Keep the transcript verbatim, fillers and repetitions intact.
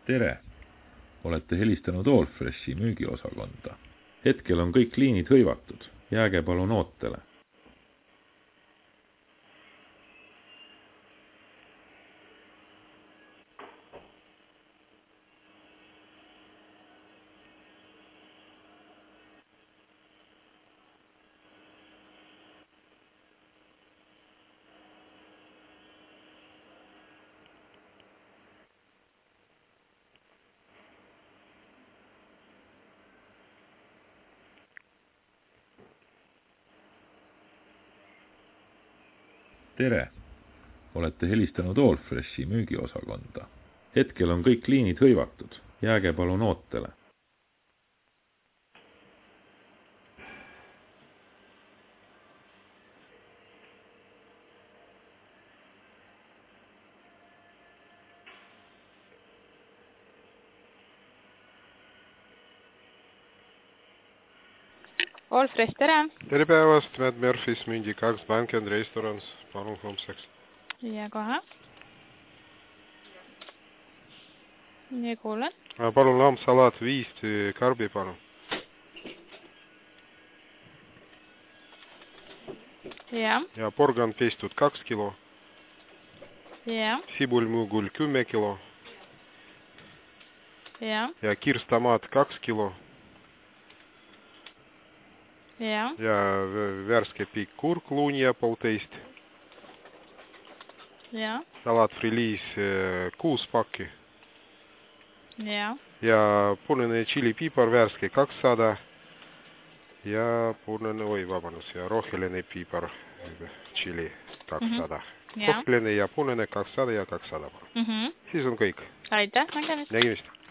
Tere! Olete helistanud Allfreshi müügiosakonda. Hetkel on kõik liinid hõivatud. Jääge palun ootele. Tere! Olete helistanud Allfreshi müügiosakonda. Hetkel on kõik liinid hõivatud. Jääge palun ootele. Allfresh, tere! Tere päevast, Matt Murphys, Mindy kaks Bank and Restaurants, palun homseks. Ja kohe. Ja kuulen. Palun lammsalat viis karbi, palun. Ja. Ja porgan pestud kaks kilo. Ja. Sibulmugul kümme kilo. Ja. Ja kirstomaat kaks kilo. Ja. Ja värske pikk kurk lunja poolteist. Ja. Salat friliis kuus pakki. Ja. Ja punane tšilipiipar värske kakssada. Ja punane, oi vabandus, ja roheline piipar tšili kakssada. Mm-hmm. Ja. Roheline ja punane kakssada ja kakssada. Mm-hmm. Siis on kõik. Aitäh, nägemist. Nägemist.